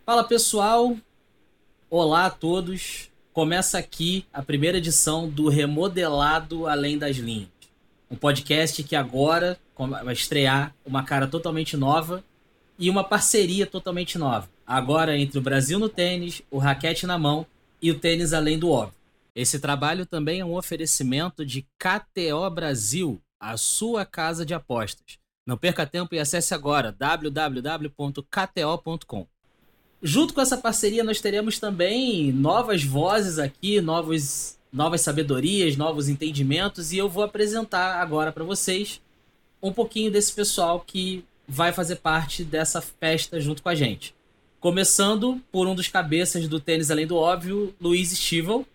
Fala pessoal, olá a todos. Começa aqui a primeira edição do Remodelado Além das Linhas, um podcast que agora vai estrear uma cara totalmente nova e uma parceria totalmente nova. Agora entre o Brasil no Tênis, o Raquete na Mão e o Tênis Além do Óbvio. Esse trabalho também é um oferecimento de KTO Brasil, a sua casa de apostas. Não perca tempo e acesse agora www.kto.com. Junto com essa parceria, nós teremos também novas vozes aqui, novas sabedorias, novos entendimentos, e eu vou apresentar agora para vocês um pouquinho desse pessoal que vai fazer parte dessa festa junto com a gente. Começando por um dos cabeças do Tênis Além do Óbvio, Luiz Stivel.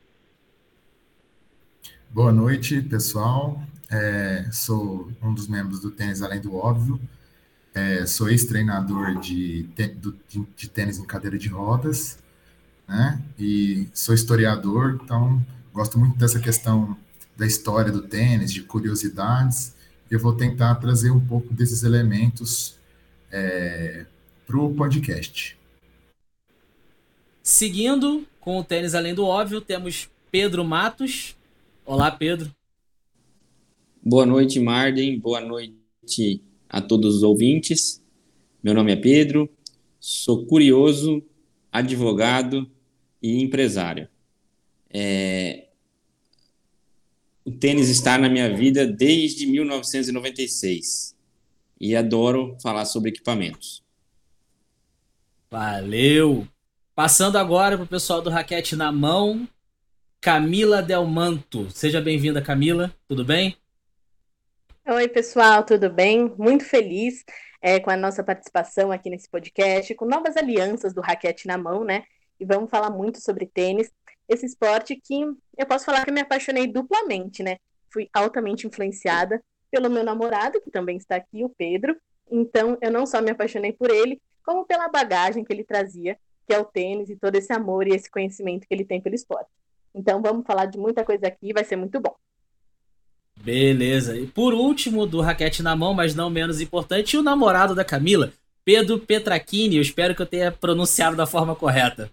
Boa noite, pessoal. Sou um dos membros do Tênis Além do Óbvio. Sou ex-treinador de tênis em cadeira de rodas, né? E sou historiador, então gosto muito dessa questão da história do tênis, de curiosidades. Eu vou tentar trazer um pouco desses elementos para o podcast. Seguindo com o Tênis Além do Óbvio, temos Pedro Matos. Olá, Pedro. Boa noite, Marden. Boa noite a todos os ouvintes. Meu nome é Pedro, sou curioso, advogado e empresário. O tênis está na minha vida desde 1996 e adoro falar sobre equipamentos. Valeu! Passando agora pro pessoal do Raquete na Mão, Camila Del Manto. Seja bem-vinda, Camila. Tudo bem? Oi, pessoal, tudo bem? Muito feliz com a nossa participação aqui nesse podcast, com novas alianças do Raquete na Mão, né? E vamos falar muito sobre tênis, esse esporte que eu posso falar que eu me apaixonei duplamente, né? Fui altamente influenciada pelo meu namorado, que também está aqui, o Pedro. Então, eu não só me apaixonei por ele, como pela bagagem que ele trazia, que é o tênis e todo esse amor e esse conhecimento que ele tem pelo esporte. Então, vamos falar de muita coisa aqui, vai ser muito bom. Beleza. E por último, do Raquete na Mão, mas não menos importante, o namorado da Camila, Pedro Petrachini. Eu espero que eu tenha pronunciado da forma correta.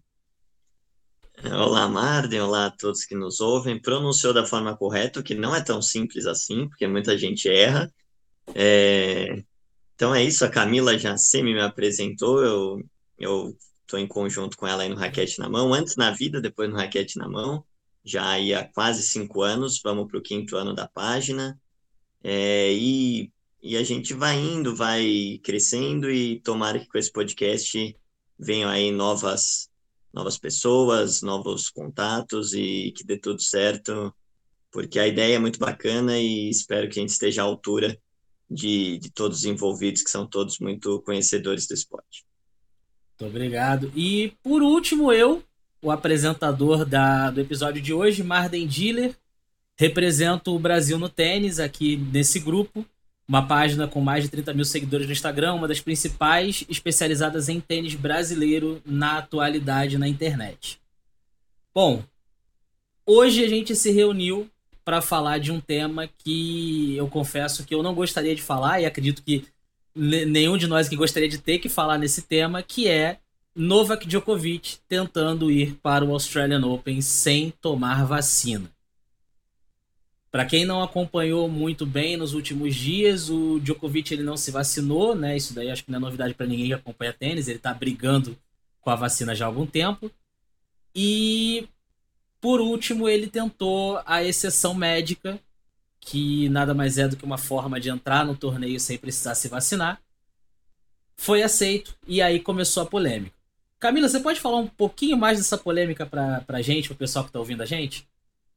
Olá, Marden, olá a todos que nos ouvem. Pronunciou da forma correta, o que não é tão simples assim, porque muita gente erra. Então é isso, a Camila já me apresentou, eu estou em conjunto com ela aí no Raquete na Mão, antes na vida, depois no Raquete na Mão, já aí há quase 5 anos, vamos para o 5º ano da página, e a gente vai indo, vai crescendo, e tomara que com esse podcast venham aí novas pessoas, novos contatos, e que dê tudo certo, porque a ideia é muito bacana e espero que a gente esteja à altura de todos os envolvidos, que são todos muito conhecedores do esporte. Muito obrigado. E por último, eu, o apresentador do episódio de hoje, Marden Diller, represento o Brasil no tênis aqui nesse grupo, uma página com mais de 30 mil seguidores no Instagram, uma das principais especializadas em tênis brasileiro na atualidade na internet. Bom, hoje a gente se reuniu para falar de um tema que eu confesso que eu não gostaria de falar, e acredito que nenhum de nós que gostaria de ter que falar nesse tema, que é Novak Djokovic tentando ir para o Australian Open sem tomar vacina. Para quem não acompanhou muito bem nos últimos dias, o Djokovic ele não se vacinou, né? Isso daí acho que não é novidade para ninguém que acompanha tênis, ele tá brigando com a vacina já há algum tempo. E por último, ele tentou a exceção médica, que nada mais é do que uma forma de entrar no torneio sem precisar se vacinar. Foi aceito e aí começou a polêmica. Camila, você pode falar um pouquinho mais dessa polêmica pra gente, pro pessoal que tá ouvindo a gente?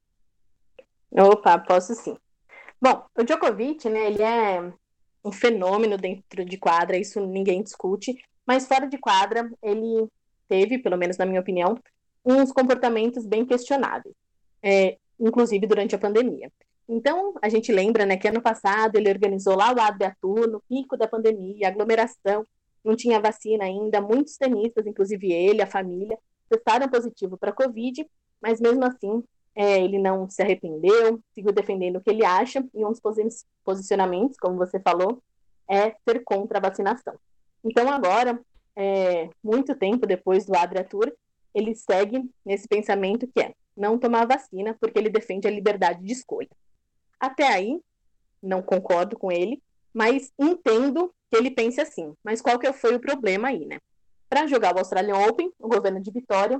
Opa, posso sim. Bom, o Djokovic, né, ele é um fenômeno dentro de quadra, isso ninguém discute, mas fora de quadra ele teve, pelo menos na minha opinião, uns comportamentos bem questionáveis, inclusive durante a pandemia. Então, a gente lembra, né, que ano passado ele organizou lá o Adria Tour, no pico da pandemia, aglomeração, não tinha vacina ainda, muitos tenistas, inclusive ele, a família, testaram positivo para a Covid, mas mesmo assim ele não se arrependeu, seguiu defendendo o que ele acha, e um dos posicionamentos, como você falou, é ser contra a vacinação. Então agora, muito tempo depois do Adria Tour, ele segue nesse pensamento que é não tomar vacina porque ele defende a liberdade de escolha. Até aí, não concordo com ele, mas entendo que ele pense assim. Mas qual que foi o problema aí, né? Para jogar o Australian Open, o governo de Vitória,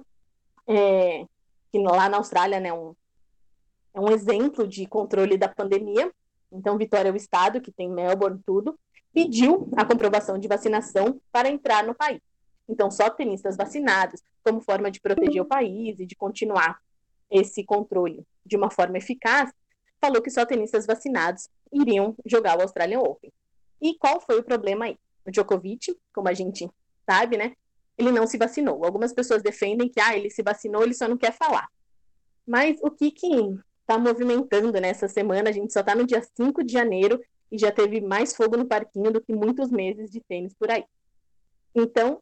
que lá na Austrália, né, é um exemplo de controle da pandemia. Então, Vitória é o estado que tem Melbourne, tudo, pediu a comprovação de vacinação para entrar no país. Então, só tenistas vacinados, como forma de proteger o país e de continuar esse controle de uma forma eficaz, falou que só tenistas vacinados iriam jogar o Australian Open. E qual foi o problema aí? O Djokovic, como a gente sabe, né, ele não se vacinou. Algumas pessoas defendem que ele se vacinou, ele só não quer falar. Mas o que está movimentando nessa semana? A gente só está no dia 5 de janeiro e já teve mais fogo no parquinho do que muitos meses de tênis por aí. Então,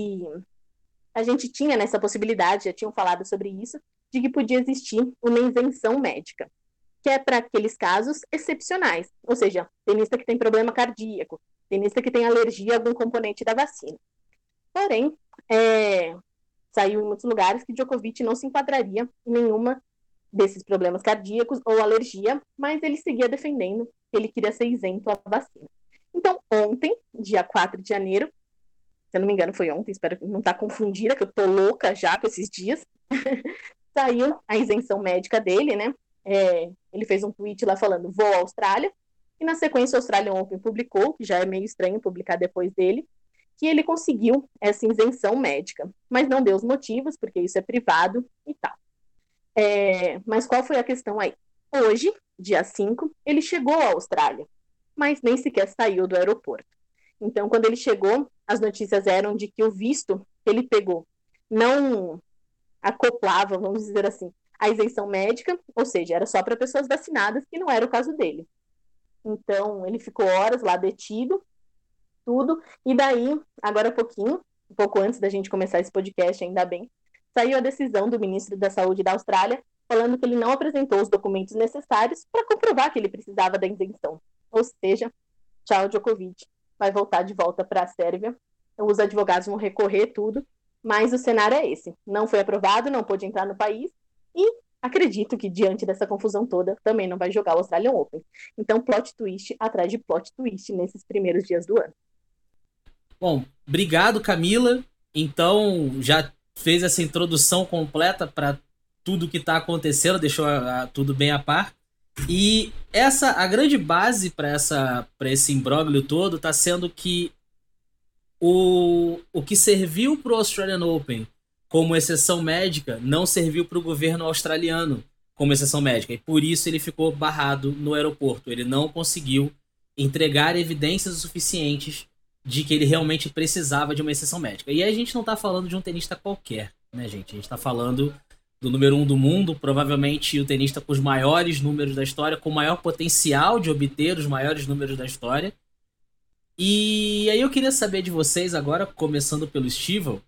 a gente tinha nessa possibilidade, já tinham falado sobre isso, de que podia existir uma isenção médica, que é para aqueles casos excepcionais, ou seja, tenista que tem problema cardíaco, tenista que tem alergia a algum componente da vacina. Porém, saiu em muitos lugares que Djokovic não se enquadraria em nenhuma desses problemas cardíacos ou alergia, mas ele seguia defendendo que ele queria ser isento à vacina. Então, ontem, dia 4 de janeiro, se eu não me engano foi ontem, espero não estar confundida, que eu tô louca já com esses dias, saiu a isenção médica dele, né? Ele fez um tweet lá falando, vou à Austrália, e na sequência o Australian Open publicou, que já é meio estranho publicar depois dele, que ele conseguiu essa isenção médica, mas não deu os motivos, porque isso é privado e tal. Mas qual foi a questão aí? Hoje, dia 5, ele chegou à Austrália, mas nem sequer saiu do aeroporto. Então, quando ele chegou, as notícias eram de que o visto que ele pegou não acoplava, vamos dizer assim, a isenção médica, ou seja, era só para pessoas vacinadas, que não era o caso dele. Então, ele ficou horas lá detido, tudo, e daí, agora há pouquinho, um pouco antes da gente começar esse podcast, ainda bem, saiu a decisão do ministro da Saúde da Austrália, falando que ele não apresentou os documentos necessários para comprovar que ele precisava da isenção. Ou seja, tchau, Djokovic, vai voltar de volta para a Sérvia. Os advogados vão recorrer tudo, mas o cenário é esse. Não foi aprovado, não pôde entrar no país e acredito que diante dessa confusão toda também não vai jogar o Australian Open. Então, plot twist atrás de plot twist nesses primeiros dias do ano. Bom, obrigado, Camila. Então, já fez essa introdução completa para tudo que está acontecendo, deixou tudo bem a par. E a grande base para esse imbróglio todo está sendo que o que serviu para o Australian Open como exceção médica não serviu para o governo australiano como exceção médica. E por isso ele ficou barrado no aeroporto. Ele não conseguiu entregar evidências suficientes de que ele realmente precisava de uma exceção médica. E aí a gente não está falando de um tenista qualquer, né, gente? A gente está falando do número 1 do mundo, provavelmente o tenista com os maiores números da história, com o maior potencial de obter os maiores números da história. E aí eu queria saber de vocês agora, começando pelo Stivel,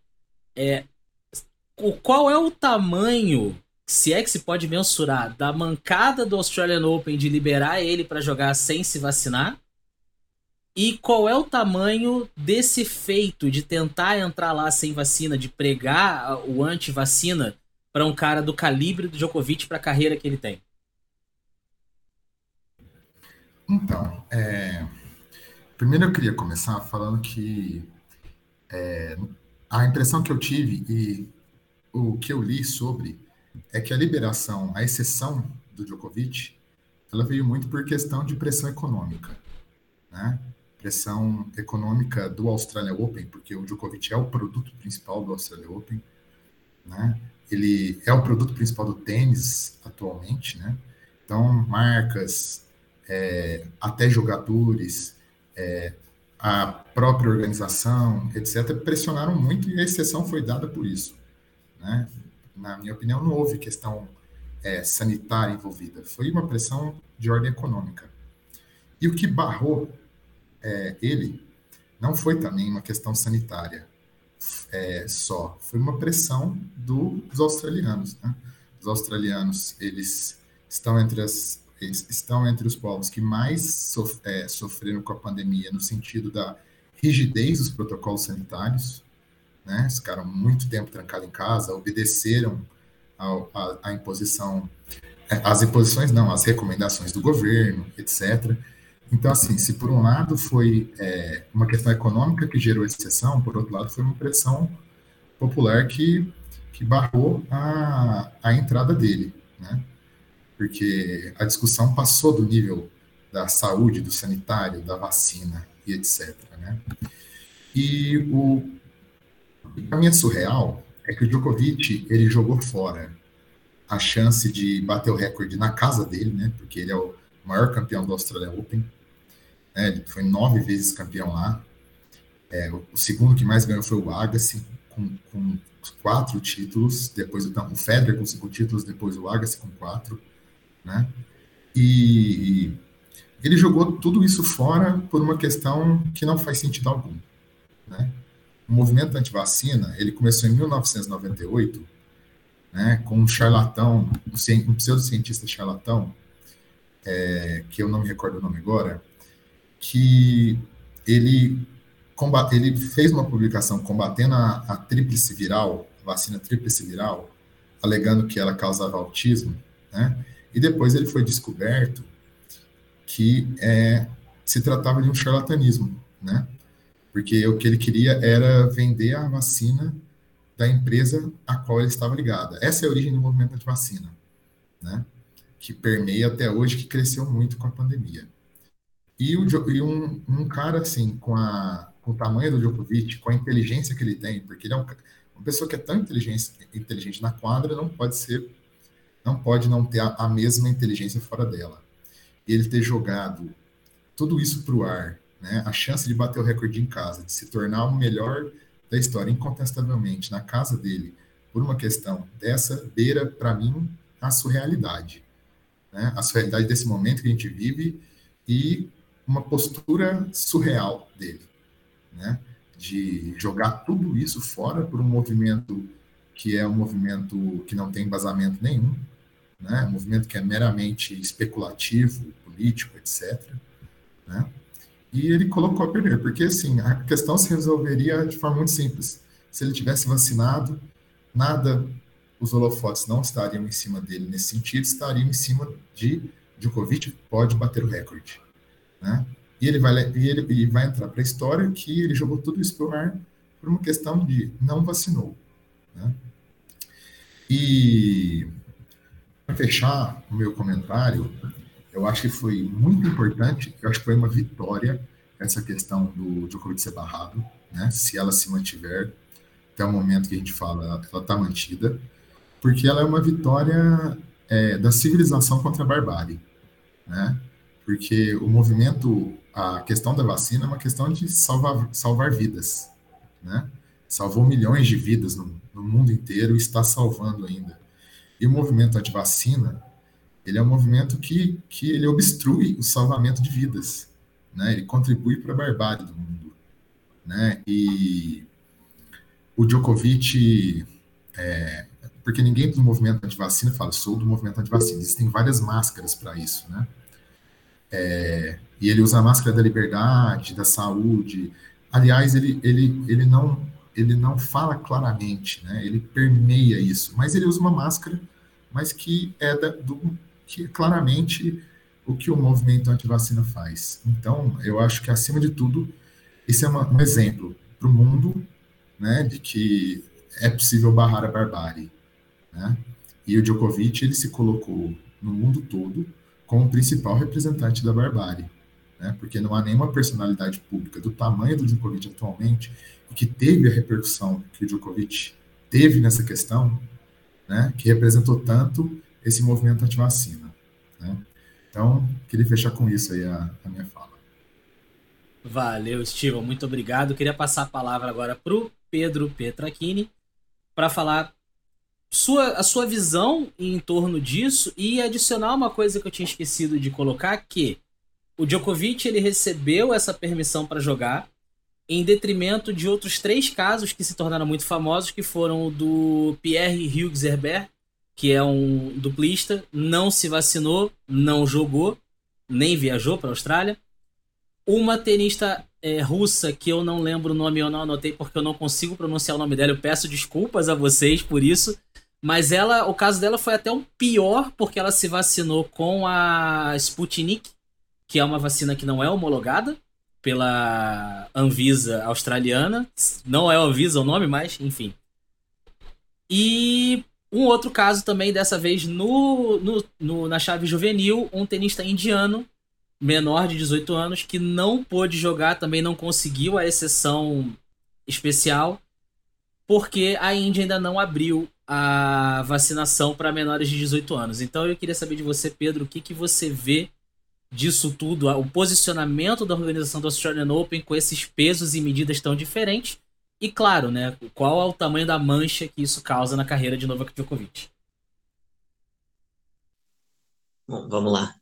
qual é o tamanho, se é que se pode mensurar, da mancada do Australian Open de liberar ele para jogar sem se vacinar? E qual é o tamanho desse feito de tentar entrar lá sem vacina, de pregar o anti-vacina para um cara do calibre do Djokovic para a carreira que ele tem? Então, primeiro eu queria começar falando que a impressão que eu tive e o que eu li sobre é que a liberação, a exceção do Djokovic, ela veio muito por questão de pressão econômica, né? Pressão econômica do Australian Open, porque o Djokovic é o produto principal do Australian Open, né? Ele é o produto principal do tênis atualmente, né? Então, marcas, até jogadores, a própria organização, etc., pressionaram muito e a exceção foi dada por isso, né? Na minha opinião, não houve questão sanitária envolvida, foi uma pressão de ordem econômica. E o que barrou ele não foi também uma questão sanitária só, foi uma pressão dos australianos, né? Os australianos, eles estão entre os povos que mais sofreram com a pandemia no sentido da rigidez dos protocolos sanitários, né? Ficaram muito tempo trancados em casa, obedeceram à imposição, as imposições não, as recomendações do governo, etc. Então, assim, se por um lado foi uma questão econômica que gerou exceção, por outro lado foi uma pressão popular que barrou a entrada dele, né? Porque a discussão passou do nível da saúde, do sanitário, da vacina e etc, né? E o caminho surreal é que o Djokovic, ele jogou fora a chance de bater o recorde na casa dele, né? Porque ele é o maior campeão do Australia Open, né? Ele foi 9 vezes campeão lá. O segundo que mais ganhou foi o Agassi, com 4 títulos, depois o Federer com 5 títulos, depois o Agassi com 4, né? E ele jogou tudo isso fora por uma questão que não faz sentido algum, né? O movimento anti-vacina, ele começou em 1998, né, com um charlatão, um pseudocientista charlatão, que eu não me recordo o nome agora, que ele fez uma publicação combatendo a tríplice viral, a vacina tríplice viral, alegando que ela causava autismo, né? E depois ele foi descoberto que se tratava de um charlatanismo, né? Porque o que ele queria era vender a vacina da empresa a qual ele estava ligado. Essa é a origem do movimento anti-vacina, né? Que permeia até hoje, que cresceu muito com a pandemia. E um cara assim, com o tamanho do Djokovic, com a inteligência que ele tem, porque ele é uma pessoa que é tão inteligente na quadra, não pode não ter a mesma inteligência fora dela. E ele ter jogado tudo isso para o ar, né? A chance de bater o recorde em casa, de se tornar o melhor da história, incontestavelmente, na casa dele, por uma questão dessa, beira, para mim, a surrealidade, né? A surrealidade desse momento que a gente vive e uma postura surreal dele, né? De jogar tudo isso fora por um movimento que é um movimento que não tem embasamento nenhum, né? Um movimento que é meramente especulativo, político, etc., né? E ele colocou a perder, porque assim, a questão se resolveria de forma muito simples. Se ele tivesse vacinado, os holofotes não estariam em cima dele nesse sentido, estariam em cima de Djokovic, pode bater o recorde, né? E ele vai entrar para a história que ele jogou tudo isso para o ar por uma questão de não vacinou, né? E para fechar o meu comentário, eu acho que foi muito importante, eu acho que foi uma vitória essa questão do Djokovic ser barrado, né? Se ela se mantiver, até o momento que a gente fala, ela está mantida, porque ela é uma vitória da civilização contra a barbárie, né? Porque o movimento, a questão da vacina é uma questão de salvar vidas, né? Salvou milhões de vidas no mundo inteiro e está salvando ainda. E o movimento anti-vacina, ele é um movimento que ele obstrui o salvamento de vidas, né? Ele contribui para a barbárie do mundo, né? E o Djokovic, porque ninguém do movimento anti-vacina fala, sou do movimento anti-vacina. Existem várias máscaras para isso, né? E ele usa a máscara da liberdade, da saúde. Aliás, ele não fala claramente, né? Ele permeia isso, mas ele usa uma máscara, mas que que é claramente o que o movimento anti-vacina faz. Então, eu acho que, acima de tudo, isso é um exemplo para o mundo, né, de que é possível barrar a barbárie, né? E o Djokovic, ele se colocou no mundo todo como o principal representante da barbárie, né? Porque não há nenhuma personalidade pública do tamanho do Djokovic atualmente e que teve a repercussão que o Djokovic teve nessa questão, né, que representou tanto esse movimento anti-vacina, né? Então, queria fechar com isso aí a minha fala. Valeu, Steven, muito obrigado. Queria passar a palavra agora para o Pedro Petrachini para falar a sua visão em torno disso e adicionar uma coisa que eu tinha esquecido de colocar, que o Djokovic, ele recebeu essa permissão para jogar em detrimento de outros 3 casos que se tornaram muito famosos, que foram o do Pierre-Hugues Herbert, que é um duplista, não se vacinou, não jogou, nem viajou para a Austrália. Uma tenista russa, que eu não lembro o nome, eu não anotei porque eu não consigo pronunciar o nome dela, eu peço desculpas a vocês por isso, mas o caso dela foi até um pior, porque ela se vacinou com a Sputnik, que é uma vacina que não é homologada pela Anvisa australiana, não é Anvisa o nome, mas enfim. E um outro caso também, dessa vez na chave juvenil, um tenista indiano, menor de 18 anos, que não pôde jogar, também não conseguiu a exceção especial, porque a Índia ainda não abriu a vacinação para menores de 18 anos. Então eu queria saber de você, Pedro, o que você vê disso tudo, o posicionamento da organização do Australian Open com esses pesos e medidas tão diferentes, e claro, né, qual é o tamanho da mancha que isso causa na carreira de Novak Djokovic. Bom, vamos lá.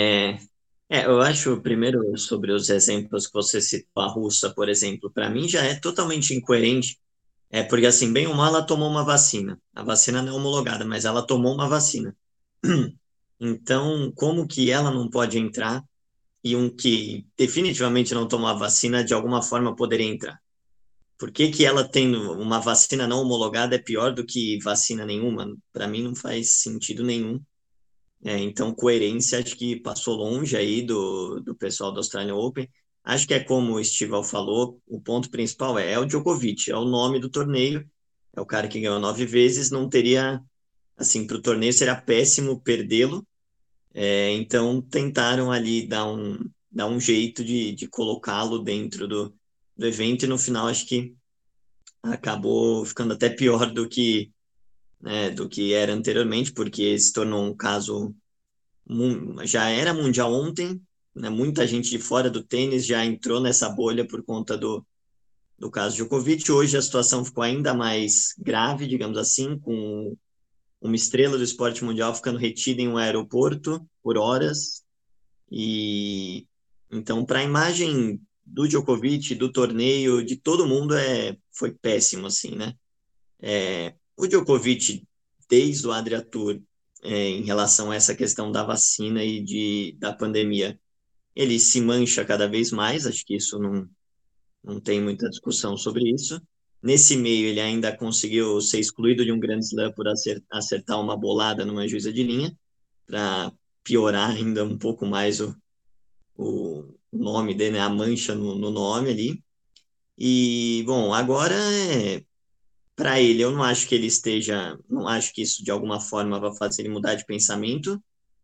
Eu acho, primeiro, sobre os exemplos que você citou, a russa, por exemplo, para mim já é totalmente incoerente, porque assim, bem ou mal, ela tomou uma vacina. A vacina não é homologada, mas ela tomou uma vacina. Então, como que ela não pode entrar e um que definitivamente não tomou a vacina, de alguma forma poderia entrar? Por que que ela tendo uma vacina não homologada é pior do que vacina nenhuma? Para mim não faz sentido nenhum. Então, coerência, acho que passou longe aí do pessoal do Australian Open. Acho que é como o Stival falou, o ponto principal é o Djokovic, é o nome do torneio, é o cara que ganhou 9 vezes, não teria, assim, para o torneio seria péssimo perdê-lo. Então, tentaram ali dar um jeito de colocá-lo dentro do evento, e no final acho que acabou ficando até pior do que era anteriormente, porque se tornou um caso, já era mundial ontem, né? Muita gente de fora do tênis já entrou nessa bolha por conta do caso Djokovic. Hoje a situação ficou ainda mais grave, digamos assim, com uma estrela do esporte mundial ficando retida em um aeroporto por horas. E então, para a imagem do Djokovic, do torneio, de todo mundo, foi péssimo, assim, né? O Djokovic, desde o Adria Tour, em relação a essa questão da vacina e da pandemia, ele se mancha cada vez mais, acho que isso não tem muita discussão sobre isso. Nesse meio, ele ainda conseguiu ser excluído de um Grand Slam por acertar uma bolada numa juíza de linha, para piorar ainda um pouco mais o nome dele, né? A mancha no nome ali. E, bom, agora para ele, eu não acho que ele não acho que isso de alguma forma vai fazer ele mudar de pensamento,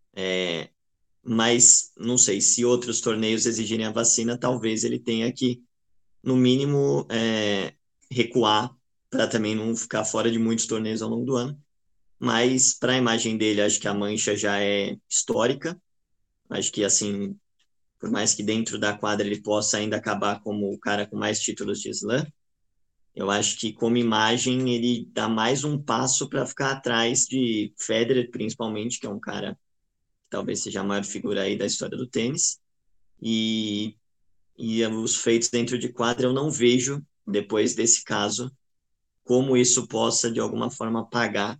mas não sei, se outros torneios exigirem a vacina, talvez ele tenha que, no mínimo, recuar para também não ficar fora de muitos torneios ao longo do ano. Mas para a imagem dele, acho que a mancha já é histórica. Acho que, assim, por mais que dentro da quadra ele possa ainda acabar como o cara com mais títulos de slam, eu acho que como imagem ele dá mais um passo para ficar atrás de Federer, principalmente, que é um cara que talvez seja a maior figura aí da história do tênis. E os feitos dentro de quadra eu não vejo, depois desse caso, como isso possa, de alguma forma, apagar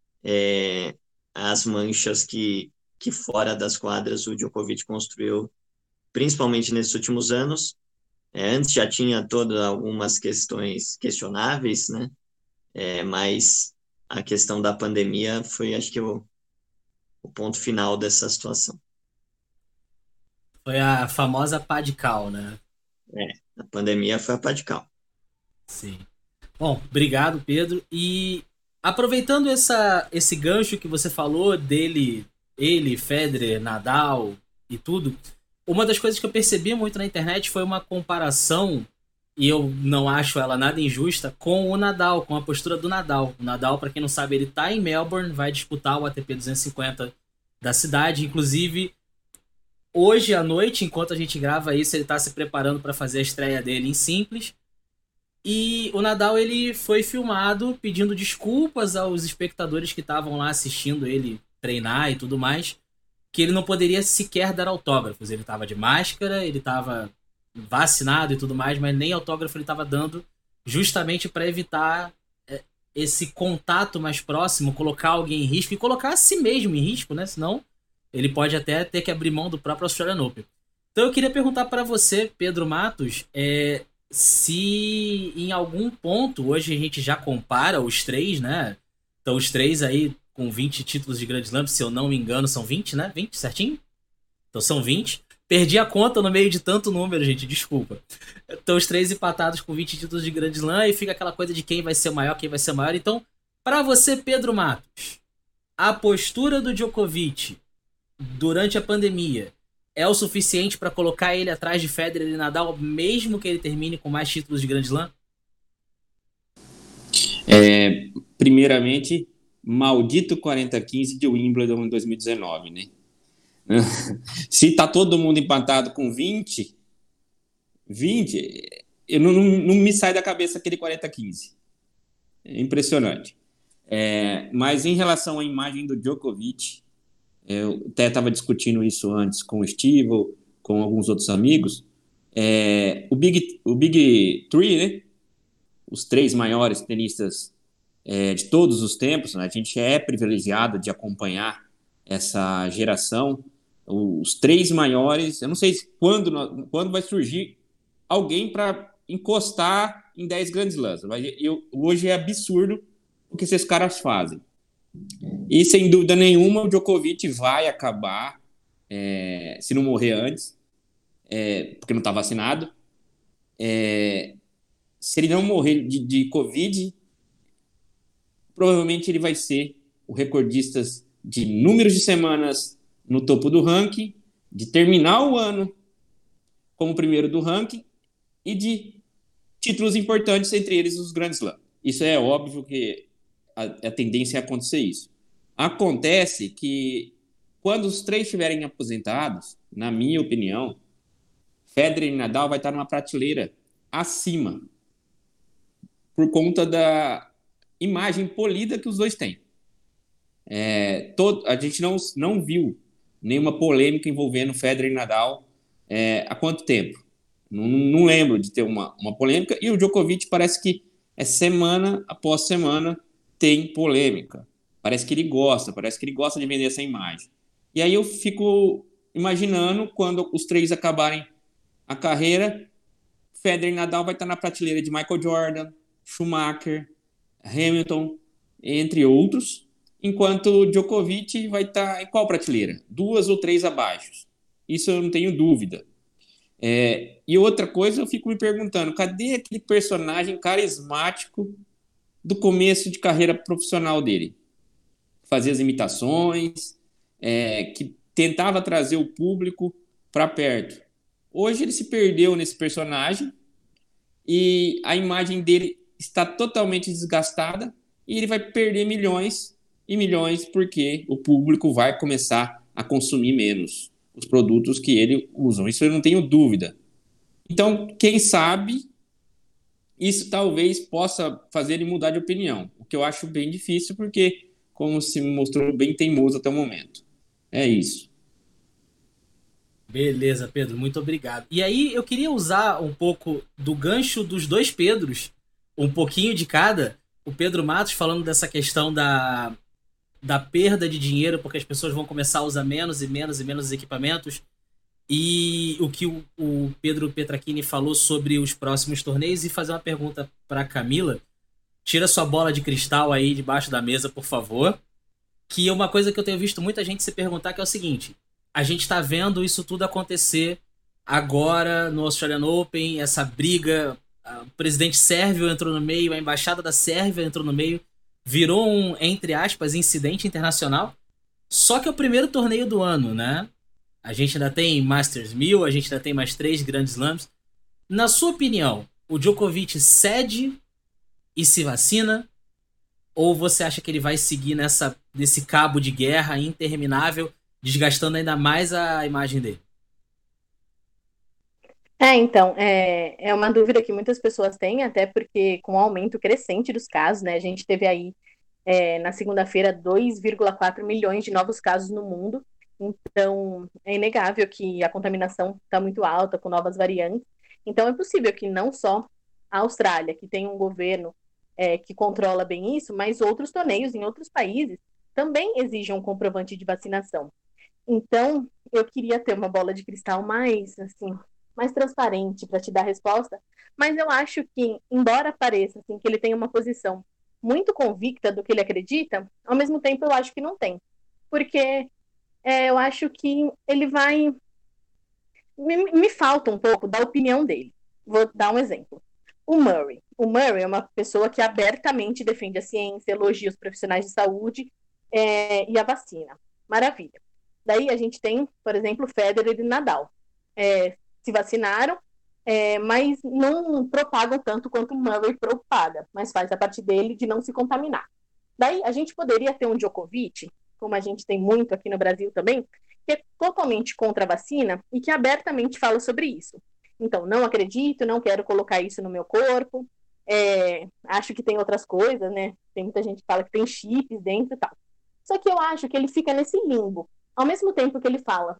as manchas que fora das quadras o Djokovic construiu, principalmente nesses últimos anos. Antes já tinha todas algumas questões questionáveis, né? Mas a questão da pandemia foi, acho que, o ponto final dessa situação. Foi a famosa pá de cal, né? A pandemia foi a pá de cal. Sim. Bom, obrigado, Pedro. E aproveitando esse gancho que você falou dele, Federer, Nadal e tudo, uma das coisas que eu percebi muito na internet foi uma comparação, e eu não acho ela nada injusta, com o Nadal, com a postura do Nadal. O Nadal, para quem não sabe, ele tá em Melbourne, vai disputar o ATP 250 da cidade. Inclusive, hoje à noite, enquanto a gente grava isso, ele tá se preparando para fazer a estreia dele em simples. E o Nadal, ele foi filmado pedindo desculpas aos espectadores que estavam lá assistindo ele treinar e tudo mais, que ele não poderia sequer dar autógrafos. Ele estava de máscara, ele estava vacinado e tudo mais, mas nem autógrafo ele estava dando, justamente para evitar esse contato mais próximo, colocar alguém em risco e colocar a si mesmo em risco, né? Senão ele pode até ter que abrir mão do próprio Australian Open. Então eu queria perguntar para você, Pedro Matos, se em algum ponto, hoje a gente já compara os três, né? Então os três aí com 20 títulos de Grand Slam, se eu não me engano, são 20, né? 20, certinho? Então são 20. Perdi a conta no meio de tanto número, gente, desculpa. Então os três empatados com 20 títulos de Grand Slam e fica aquela coisa de quem vai ser o maior, quem vai ser o maior. Então, para você, Pedro Matos, a postura do Djokovic durante a pandemia é o suficiente para colocar ele atrás de Federer e Nadal, mesmo que ele termine com mais títulos de Grand Slam? Primeiramente, maldito 40-15 de Wimbledon em 2019, né? Se tá todo mundo empatado com 20, eu não me sai da cabeça aquele 40-15. É impressionante. Mas em relação à imagem do Djokovic, eu até estava discutindo isso antes com o Steve, com alguns outros amigos. O Big Three, né? Os três maiores tenistas de todos os tempos, né? A gente é privilegiado de acompanhar essa geração. Os três maiores, eu não sei quando vai surgir alguém para encostar em 10 grandes lãs. Hoje é absurdo o que esses caras fazem. E, sem dúvida nenhuma, o Djokovic vai acabar, se não morrer antes, porque não está vacinado. Se ele não morrer de Covid, provavelmente ele vai ser o recordista de números de semanas no topo do ranking, de terminar o ano como primeiro do ranking e de títulos importantes, entre eles os Grand Slam. Isso é óbvio que a tendência é acontecer isso. Acontece que quando os três estiverem aposentados, na minha opinião, Federer e Nadal vai estar numa prateleira acima, por conta da imagem polida que os dois têm. A gente não viu nenhuma polêmica envolvendo Federer e Nadal há quanto tempo? Não lembro de ter uma polêmica, e o Djokovic parece que semana após semana tem polêmica. Parece que ele gosta de vender essa imagem. E aí eu fico imaginando, quando os três acabarem a carreira, Federer e Nadal vai estar na prateleira de Michael Jordan, Schumacher, Hamilton, entre outros, enquanto o Djokovic vai estar em qual prateleira? 2 ou 3 abaixo. Isso eu não tenho dúvida. E outra coisa, eu fico me perguntando, cadê aquele personagem carismático do começo de carreira profissional dele? Fazia as imitações, que tentava trazer o público para perto. Hoje ele se perdeu nesse personagem e a imagem dele está totalmente desgastada e ele vai perder milhões e milhões porque o público vai começar a consumir menos os produtos que ele usa. Isso eu não tenho dúvida. Então, quem sabe, isso talvez possa fazer ele mudar de opinião, o que eu acho bem difícil porque, como se mostrou, bem teimoso até o momento. É isso. Beleza, Pedro, muito obrigado. E aí eu queria usar um pouco do gancho dos dois Pedros, um pouquinho de cada. O Pedro Matos falando dessa questão da perda de dinheiro, porque as pessoas vão começar a usar menos e menos e menos equipamentos. E o que o Pedro Petrachini falou sobre os próximos torneios, e fazer uma pergunta para Camila. Tira sua bola de cristal aí debaixo da mesa, por favor. Que é uma coisa que eu tenho visto muita gente se perguntar, que é o seguinte: a gente está vendo isso tudo acontecer agora no Australian Open, essa briga, o presidente sérvio entrou no meio, a embaixada da Sérvia entrou no meio, virou um, entre aspas, incidente internacional. Só que é o primeiro torneio do ano, né? A gente ainda tem Masters 1000, a gente ainda tem mais 3 Grand Slams. Na sua opinião, o Djokovic cede e se vacina? Ou você acha que ele vai seguir nesse cabo de guerra interminável, desgastando ainda mais a imagem dele? Então, é uma dúvida que muitas pessoas têm, até porque com o aumento crescente dos casos, né, a gente teve aí, na segunda-feira, 2,4 milhões de novos casos no mundo, então é inegável que a contaminação está muito alta, com novas variantes, então é possível que não só a Austrália, que tem um governo que controla bem isso, mas outros torneios em outros países também exijam um comprovante de vacinação. Então, eu queria ter uma bola de cristal mais, assim, mais transparente para te dar a resposta, mas eu acho que, embora pareça assim, que ele tem uma posição muito convicta do que ele acredita, ao mesmo tempo eu acho que não tem. Porque eu acho que ele vai. Me falta um pouco da opinião dele. Vou dar um exemplo. O Murray. O Murray é uma pessoa que abertamente defende a ciência, elogia os profissionais de saúde e a vacina. Maravilha. Daí a gente tem, por exemplo, Federer e Nadal. Se vacinaram, mas não propagam tanto quanto o Murray propaga, mas faz a parte dele de não se contaminar. Daí a gente poderia ter um Djokovic, como a gente tem muito aqui no Brasil também, que é totalmente contra a vacina e que abertamente fala sobre isso. Então, não acredito, não quero colocar isso no meu corpo, acho que tem outras coisas, né? Tem muita gente que fala que tem chips dentro e tal. Só que eu acho que ele fica nesse limbo. Ao mesmo tempo que ele fala,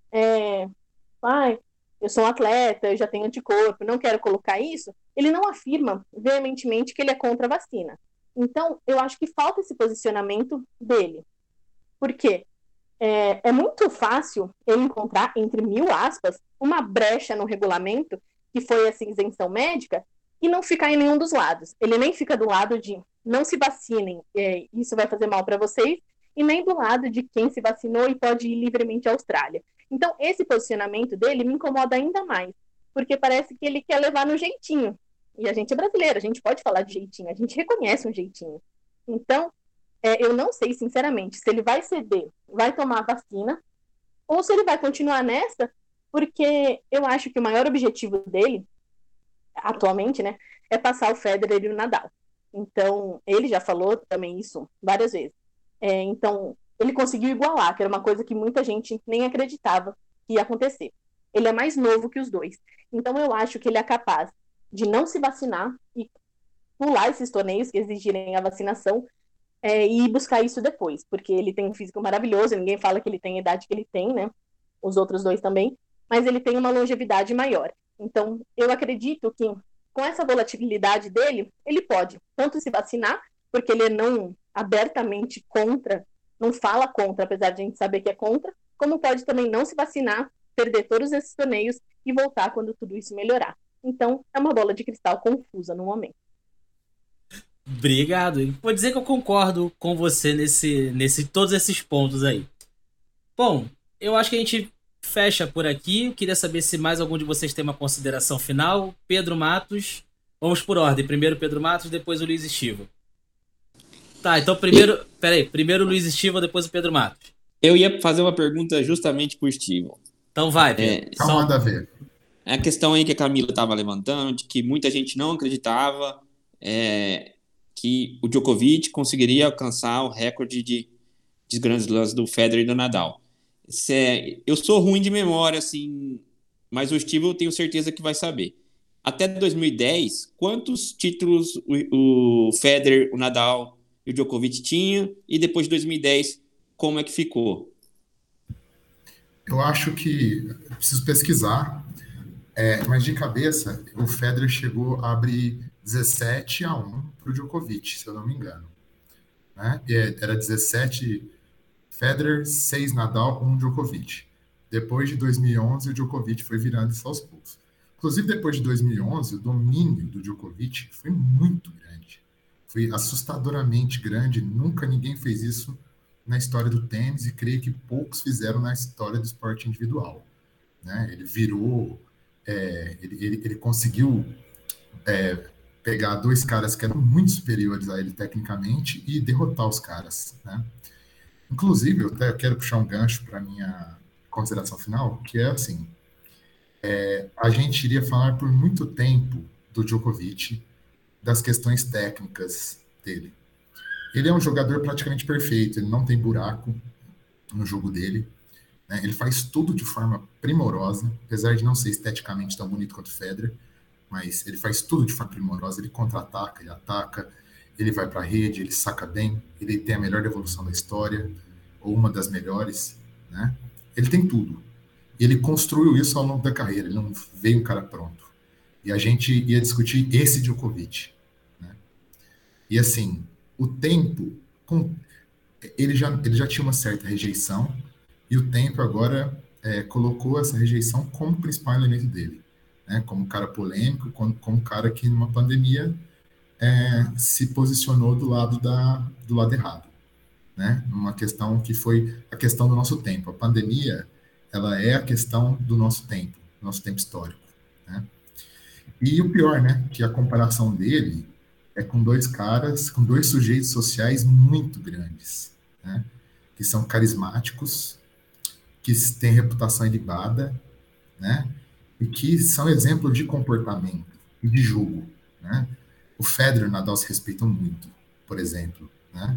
eu sou um atleta, eu já tenho anticorpo, não quero colocar isso, ele não afirma veementemente que ele é contra a vacina. Então, eu acho que falta esse posicionamento dele. Por quê? É muito fácil ele encontrar, entre 1000 aspas, uma brecha no regulamento, que foi essa isenção médica, e não ficar em nenhum dos lados. Ele nem fica do lado de não se vacinem, isso vai fazer mal para vocês, e nem do lado de quem se vacinou e pode ir livremente à Austrália. Então, esse posicionamento dele me incomoda ainda mais, porque parece que ele quer levar no jeitinho. E a gente é brasileiro, a gente pode falar de jeitinho, a gente reconhece um jeitinho. Então, eu não sei, sinceramente, se ele vai ceder, vai tomar a vacina, ou se ele vai continuar nessa, porque eu acho que o maior objetivo dele, atualmente, né, é passar o Federer e o Nadal. Então, ele já falou também isso várias vezes. Então, ele conseguiu igualar, que era uma coisa que muita gente nem acreditava que ia acontecer. Ele é mais novo que os dois. Então, eu acho que ele é capaz de não se vacinar e pular esses torneios que exigirem a vacinação e buscar isso depois, porque ele tem um físico maravilhoso, ninguém fala que ele tem a idade que ele tem, né? Os outros dois também, mas ele tem uma longevidade maior. Então, eu acredito que com essa volatilidade dele, ele pode tanto se vacinar, porque ele não abertamente contra, não fala contra, apesar de a gente saber que é contra, como pode também não se vacinar, perder todos esses torneios e voltar quando tudo isso melhorar. Então, é uma bola de cristal confusa no momento. Obrigado. Vou dizer que eu concordo com você nesse todos esses pontos aí. Bom, eu acho que a gente fecha por aqui. Eu queria saber se mais algum de vocês tem uma consideração final. Pedro Matos. Vamos por ordem. Primeiro Pedro Matos, depois o Luiz Estiva. Tá, então primeiro o Luiz Estiva, depois o Pedro Matos. Eu ia fazer uma pergunta justamente pro Estiva. Então vai, Pedro. Só manda ver. É a questão aí que a Camila estava levantando, de que muita gente não acreditava que o Djokovic conseguiria alcançar o recorde de Grand Slams do Federer e do Nadal. Eu sou ruim de memória, assim, mas o Steve eu tenho certeza que vai saber. Até 2010, quantos títulos o Federer, o Nadal e o Djokovic tinham? E depois de 2010, como é que ficou? Eu acho que eu preciso pesquisar, mas de cabeça, o Federer chegou a abrir 17-1 para o Djokovic, se eu não me engano. Né? Era 17 Federer, 6 Nadal, 1 Djokovic. Depois de 2011, o Djokovic foi virando isso aos poucos. Inclusive, depois de 2011, o domínio do Djokovic foi muito grande. Foi assustadoramente grande. Nunca ninguém fez isso na história do tênis e creio que poucos fizeram na história do esporte individual. Né? Ele virou... ele conseguiu pegar dois caras que eram muito superiores a ele tecnicamente e derrotar os caras, né? Inclusive, eu até quero puxar um gancho para a minha consideração final, que é assim, a gente iria falar por muito tempo do Djokovic, das questões técnicas dele. Ele é um jogador praticamente perfeito, ele não tem buraco no jogo dele, né? Ele faz tudo de forma primorosa, apesar de não ser esteticamente tão bonito quanto o Federer, mas ele faz tudo de forma primorosa, ele contra-ataca, ele ataca, ele vai para a rede, ele saca bem, ele tem a melhor devolução da história, ou uma das melhores, né? Ele tem tudo. E ele construiu isso ao longo da carreira, ele não veio um cara pronto. E a gente ia discutir esse Djokovic, né? E assim, o tempo, ele já tinha uma certa rejeição, E o tempo agora colocou essa rejeição como principal elemento dele, né? Como cara polêmico, como cara que numa pandemia se posicionou do lado errado, né? Uma questão que foi a questão do nosso tempo. A pandemia, ela é a questão do nosso tempo histórico, né? E o pior, né? Que a comparação dele é com dois caras, com dois sujeitos sociais muito grandes, né? Que são carismáticos, que têm reputação ilibada, né? E que são exemplo de comportamento e de jogo, né? O Federer e o Nadal se respeitam muito, por exemplo, né?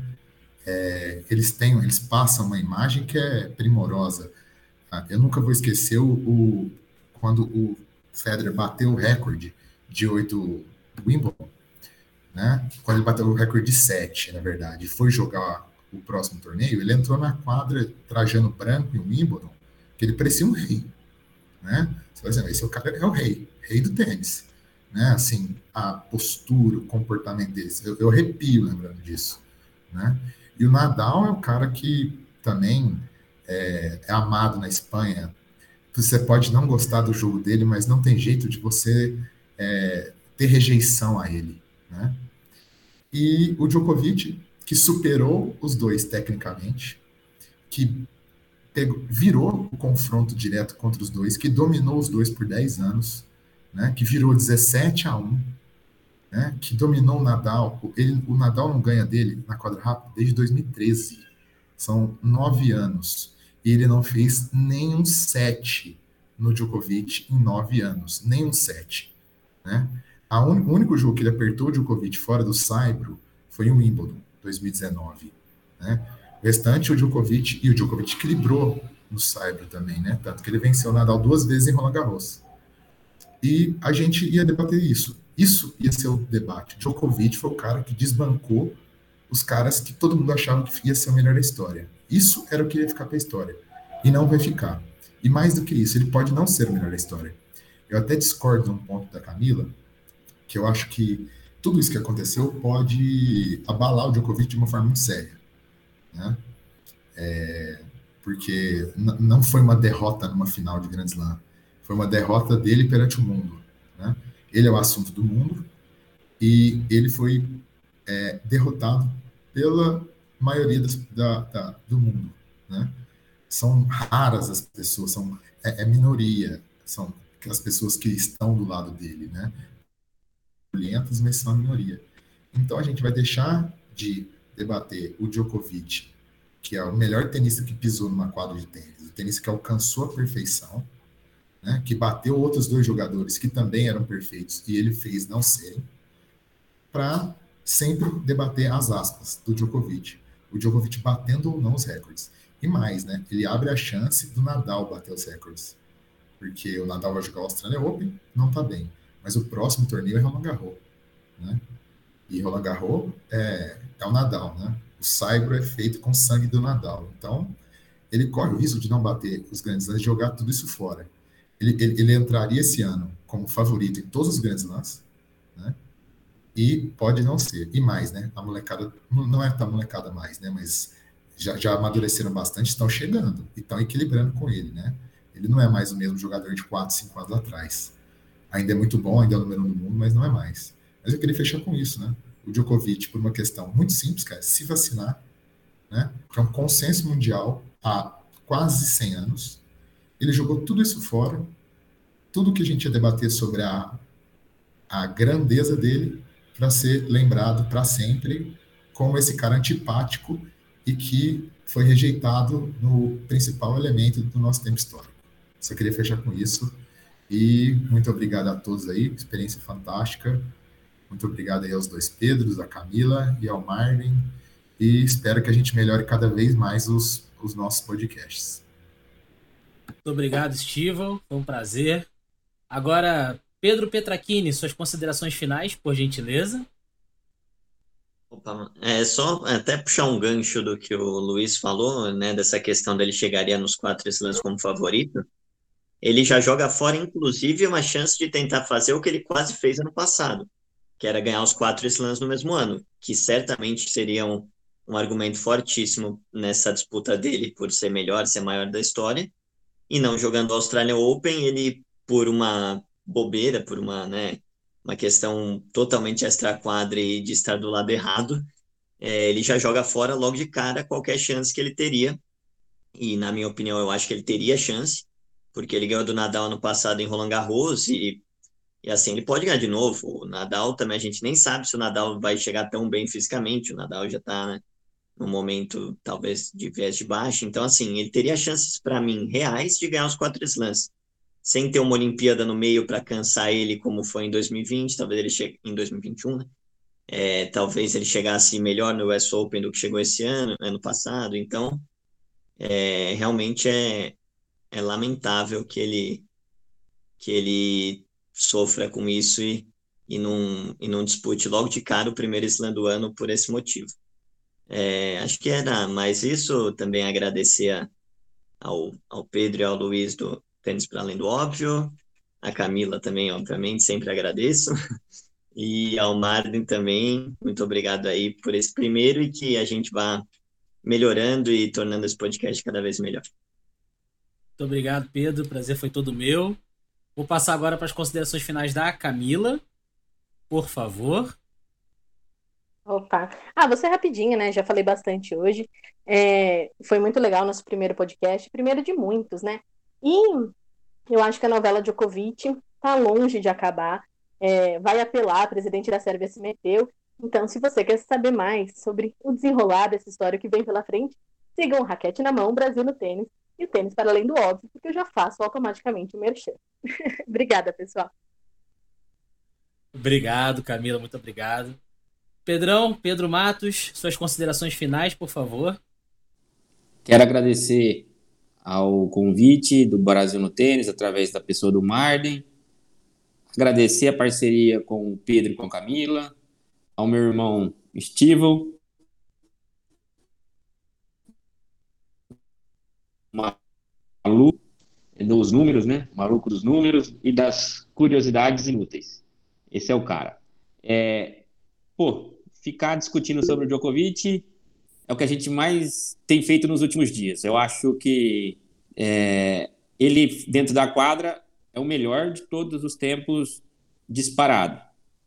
Eles passam uma imagem que é primorosa. Eu nunca vou esquecer quando o Federer bateu o recorde de 8 Wimbledon, né? Quando ele bateu o recorde de 7, na verdade, e foi jogar o próximo torneio, ele entrou na quadra trajando branco em Wimbledon, que ele parecia um rei, né? Você vai dizer, esse é o cara, é o rei do tênis, né? Assim, a postura, o comportamento deles, eu arrepio lembrando disso, né? E o Nadal é o cara que também é amado na Espanha. Você pode não gostar do jogo dele, mas não tem jeito de você ter rejeição a ele, né? E o Djokovic, que superou os dois tecnicamente, que virou o confronto direto contra os dois, que dominou os dois por 10 anos, né? Que virou 17-1, né? Que dominou o Nadal. O Nadal não ganha dele na quadra rápida desde 2013. São 9 anos. E ele não fez nenhum set no Djokovic em 9 anos. Nenhum set, né? O único jogo que ele apertou o Djokovic fora do saibro foi o Wimbledon, 2019. Né? O restante, o Djokovic equilibrou no saibro também, né? Tanto que ele venceu o Nadal 2 vezes em Roland Garros. E a gente ia debater isso. Isso ia ser o debate. Djokovic foi o cara que desbancou os caras que todo mundo achava que ia ser o melhor da história. Isso era o que ia ficar para a história. E não vai ficar. E mais do que isso, ele pode não ser o melhor da história. Eu até discordo de um ponto da Camila, que eu acho que tudo isso que aconteceu pode abalar o Djokovic de uma forma muito séria, né? Porque não foi uma derrota numa final de Grand Slam, foi uma derrota dele perante o mundo, né? Ele é o assunto do mundo e ele foi derrotado pela maioria do mundo, né? São raras as pessoas, minoria, são aquelas pessoas que estão do lado dele, né? Violentas, mas são a minoria. Então a gente vai deixar de debater o Djokovic, que é o melhor tenista que pisou numa quadra de tênis, o tenista que alcançou a perfeição, né, que bateu outros dois jogadores que também eram perfeitos e ele fez não serem, para sempre debater as aspas do Djokovic. O Djokovic batendo ou não os recordes. E mais, né? Ele abre a chance do Nadal bater os recordes. Porque o Nadal vai jogar o Australian Open, não tá bem. Mas o próximo torneio é Roland Garros, né? E Roland Garros é o Nadal, né? O saibro é feito com sangue do Nadal. Então, ele corre o risco de não bater os grandes lãs, de jogar tudo isso fora. Ele entraria esse ano como favorito em todos os grandes lãs, né? E pode não ser. E mais, né? A molecada, não é tão molecada mais, né? Mas já amadureceram bastante, estão chegando e estão equilibrando com ele, né? Ele não é mais o mesmo jogador de 4, 5 anos atrás. Ainda é muito bom, ainda é o número 1 do mundo, mas não é mais. Mas eu queria fechar com isso, né? O Djokovic, por uma questão muito simples, cara, se vacinar, né? Que é um consenso mundial há quase 100 anos. Ele jogou tudo isso fora, tudo que a gente ia debater sobre a grandeza dele, para ser lembrado para sempre como esse cara antipático e que foi rejeitado no principal elemento do nosso tempo histórico. Só queria fechar com isso. E muito obrigado a todos aí, experiência fantástica. Muito obrigado aí aos dois Pedros, a Camila e ao Marvin. E espero que a gente melhore cada vez mais os nossos podcasts. Muito obrigado, Estival. Foi um prazer. Agora, Pedro Petrachini, suas considerações finais, por gentileza. Opa, só até puxar um gancho do que o Luiz falou, né, dessa questão dele chegaria nos 4 slams como favorito. Ele já joga fora, inclusive, uma chance de tentar fazer o que ele quase fez ano passado, que era ganhar os 4 slams no mesmo ano, que certamente seriam um argumento fortíssimo nessa disputa dele por ser melhor, ser maior da história. E não jogando o Australian Open, ele, por uma bobeira, por uma, né, uma questão totalmente extra-quadra e de estar do lado errado, ele já joga fora logo de cara qualquer chance que ele teria. E, na minha opinião, eu acho que ele teria chance, porque ele ganhou do Nadal no passado em Roland Garros e assim, ele pode ganhar de novo. O Nadal também, a gente nem sabe se o Nadal vai chegar tão bem fisicamente. O Nadal já está, né, num momento, talvez, de viés de baixo. Então, assim, ele teria chances, para mim, reais de ganhar os 4 slams. Sem ter uma Olimpíada no meio para cansar ele, como foi em 2020, talvez ele chegue em 2021, né? Talvez ele chegasse melhor no US Open do que chegou esse ano passado. Então, realmente é lamentável que ele sofra com isso e não dispute logo de cara o primeiro slam do ano por esse motivo. Acho que era mais isso. Também agradecer ao Pedro e ao Luiz do Tênis para Além do Óbvio, a Camila também, obviamente, sempre agradeço, e ao Marden também, muito obrigado aí por esse primeiro e que a gente vá melhorando e tornando esse podcast cada vez melhor. Muito obrigado, Pedro. O prazer foi todo meu. Vou passar agora para as considerações finais da Camila. Por favor. Opa. Vou ser rapidinho, né? Já falei bastante hoje. Foi muito legal nosso primeiro podcast, primeiro de muitos, né? E eu acho que a novela Djokovic tá longe de acabar. Vai apelar, o presidente da Sérvia se meteu. Então, se você quer saber mais sobre o desenrolar dessa história que vem pela frente, sigam o Raquete na Mão, Brasil no Tênis e o Tênis para Além do Óbvio, porque eu já faço automaticamente o merchan. Obrigada, pessoal. Obrigado, Camila, muito obrigado. Pedro Matos, suas considerações finais, por favor. Quero agradecer ao convite do Brasil no Tênis, através da pessoa do Marden. Agradecer a parceria com o Pedro e com a Camila, ao meu irmão Estival, maluco dos números, né? Maluco dos números e das curiosidades inúteis. Esse é o cara. Ficar discutindo sobre o Djokovic é o que a gente mais tem feito nos últimos dias. Eu acho que ele, dentro da quadra, é o melhor de todos os tempos, disparado.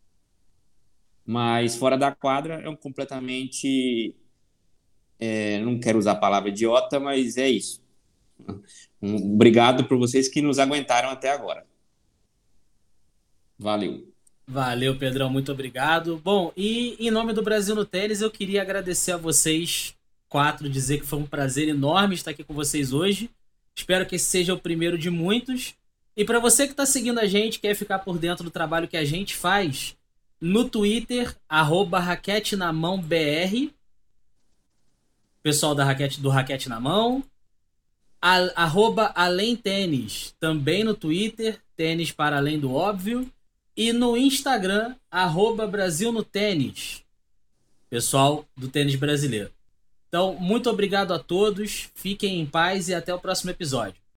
Mas fora da quadra é um completamente... não quero usar a palavra idiota, mas é isso. Obrigado por vocês que nos aguentaram até agora. Valeu. Valeu, Pedrão, muito obrigado. Bom, e em nome do Brasil no Tênis, eu queria agradecer a vocês 4, dizer que foi um prazer enorme estar aqui com vocês hoje. Espero que esse seja o primeiro de muitos. E para você que está seguindo a gente, quer ficar por dentro do trabalho que a gente faz, no Twitter, @raquetenamãobr, pessoal do Raquete na Mão, @além tênis, também no Twitter, Tênis para Além do Óbvio, e no Instagram, @Brasil no Tênis, pessoal do tênis brasileiro. Então, muito obrigado a todos, fiquem em paz e até o próximo episódio.